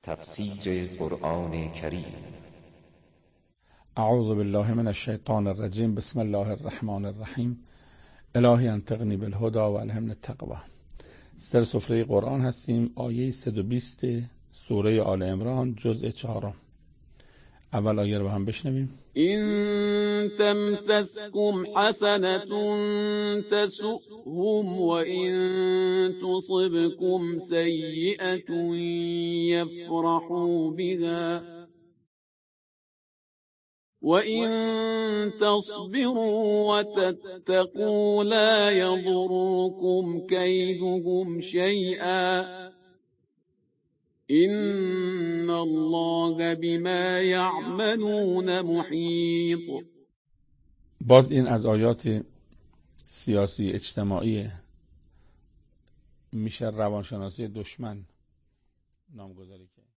تفسیر قرآن کریم. اعوذ بالله من الشیطان الرجیم. بسم الله الرحمن الرحیم. الهی انطقنی بالهدی و الهمنی التقوی. سر سفره قرآن هستیم. آیه 120 سوره آل عمران جزء 4. اول آیه رو با هم بشنویم. إن تمسسكم حسنة تسؤهم وإن تصبكم سيئة يفرحوا بها وإن تصبروا وتتقوا لا يضركم كيدهم شيئا إن الله بما يعملون محيط. باز این از آیات سیاسی اجتماعی میشه روانشناسی دشمن نامگذاری کرد.